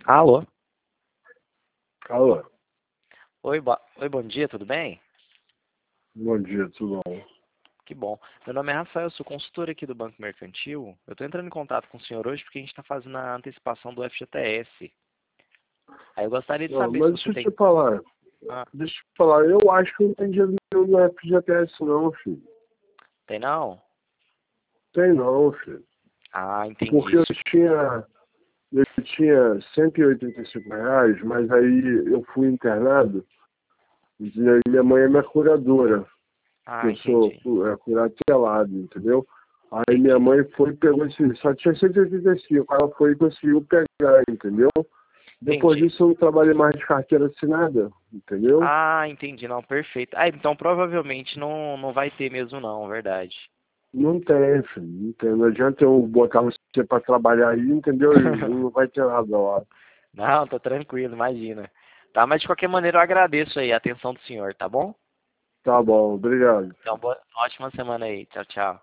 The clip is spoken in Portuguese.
Alô? Alô, Oi, oi, bom dia, tudo bem? bom dia, tudo bom? Que bom. Meu nome é Rafael, sou consultor aqui do Banco Mercantil. Eu estou entrando em contato com o senhor hoje porque a gente está fazendo a antecipação do FGTS. Aí eu gostaria de Não, saber se mas você deixa eu tem... te falar, Ah, eu acho que não tem dinheiro nenhum no FGTS não, filho. tem não? Tem não, filho. Ah, entendi. Porque eu tinha R$ 185, mas aí eu fui internado, e aí minha mãe é minha curadora, que Ah, eu sou entendi. curatelado, entendeu? Aí minha Entendi. mãe foi e pegou só tinha 185, ela foi e conseguiu pegar, entendeu? Depois Entendi. disso eu não trabalhei mais de carteira assinada, entendeu? Ah, entendi, não, perfeito. Ah, então provavelmente não vai ter mesmo não, verdade. Não tem, filho, não tem. Não adianta eu botar você pra trabalhar aí, entendeu? E não vai ter nada lá. Não, tá tranquilo, imagina. Tá, mas de qualquer maneira eu agradeço aí a atenção do senhor, tá bom? Tá bom, obrigado. Então, boa, ótima semana aí. Tchau, tchau.